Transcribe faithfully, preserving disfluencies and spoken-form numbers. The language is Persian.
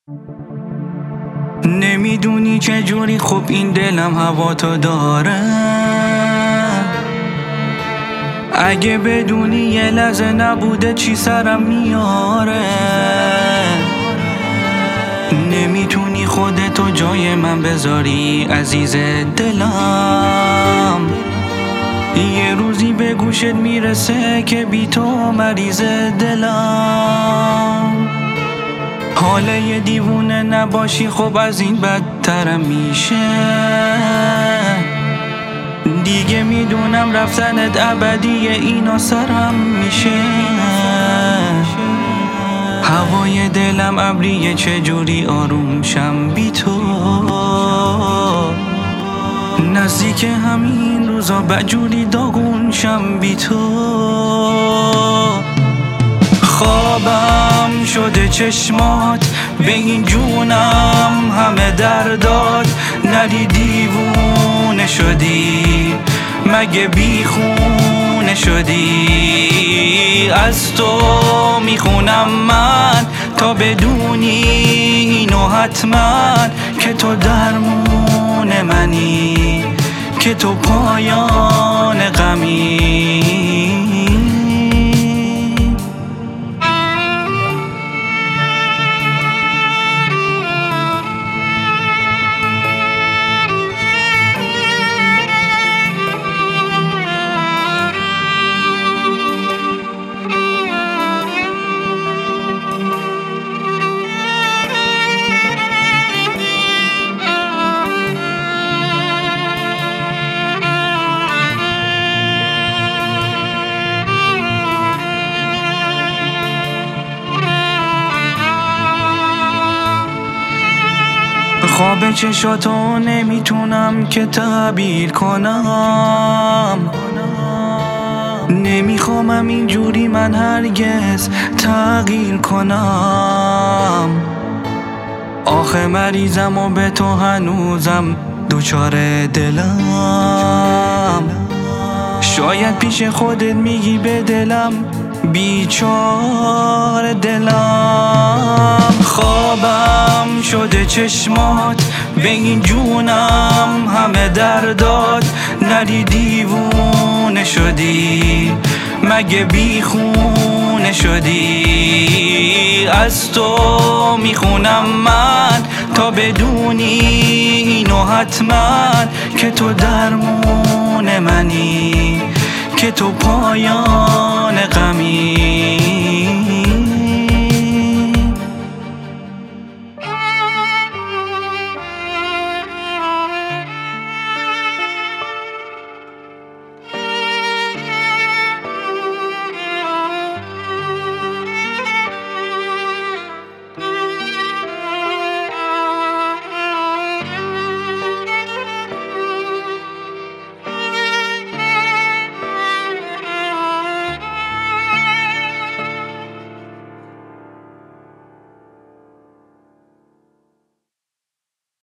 نمیدونی چجوری خوب این دلم هوا تو داره. اگه بدونی یه لحظه نبوده چی سرم میاره. نمیتونی خودتو جای من بذاری عزیز دلم. یه روزی به گوشت میرسه که بی تو مریض دلم. حال یه دیوونه نباشی خب از این بدترم میشه. دیگه میدونم رفتنت ابدیه اینا سرم میشه. هوای دلم ابریه چجوری آروم شم بی تو. نزدیک همین روزا بجوری داغون شم بی تو. خوابم شده چشمات به این جونم همه درداد. نری دیوونه شدی مگه بیخونه شدی. از تو میخونم من تا بدونی اینو حتما که تو درمون منی که تو پایان غمی. خواب چشاتو نمیتونم که تعبیر کنم. نمیخوامم اینجوری من هرگز تغییر کنم. آخه مریضم و به تو هنوزم دوچار دلم. شاید پیش خودت میگی به دلم بیچار دلم. خوابم شده چشمات به این جونم همه درداد. نری دیوونه شدی مگه بیخونه شدی. از تو میخونم من تا بدونی اینو حتما که تو درمون منی که تو پایان غمی.